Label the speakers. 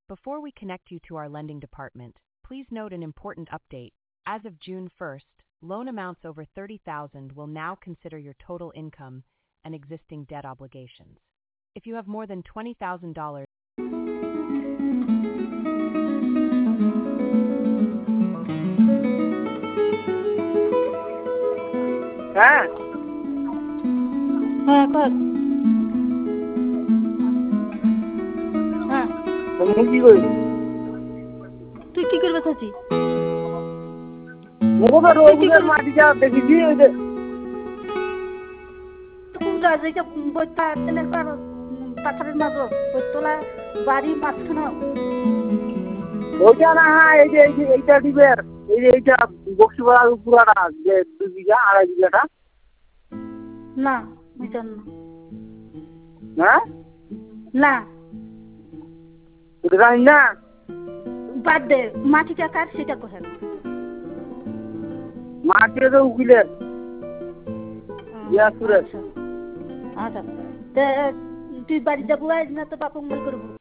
Speaker 1: Before we connect you to our lending department, please note an important update. As of June 1st, loan amounts over $30,000 will now consider your total income and existing debt obligations. If you have more than $20,000,
Speaker 2: হ্যাঁ
Speaker 3: হ্যাঁ কর হ্যাঁ
Speaker 2: তুমি কি করি
Speaker 3: তুই কি করবে চাচি
Speaker 2: মোগো রোজগার মাটিটা দেখেছি ওই যে
Speaker 3: তোমরা যেটা বইতা তেলের পার পাথরের মাঝে বইতলা বাড়ি মাঝখানে
Speaker 2: ওইটা না এই যে এইটা দিবের এই যে এইটা বক্সিপাড়ার পুরাটা যে 2 বিঘা 2.5 বিঘাটা
Speaker 3: না বুঝান
Speaker 2: না
Speaker 3: না না
Speaker 2: ওটা জানি না
Speaker 3: বাদ দে মাটিটা কার সেটা কহেন
Speaker 2: মাটিটা তো উকিলের ইয়াসুরের
Speaker 3: আচ্ছা তুই বাড়ি যাবো আজ না তো বাপ মঙ্গল করবো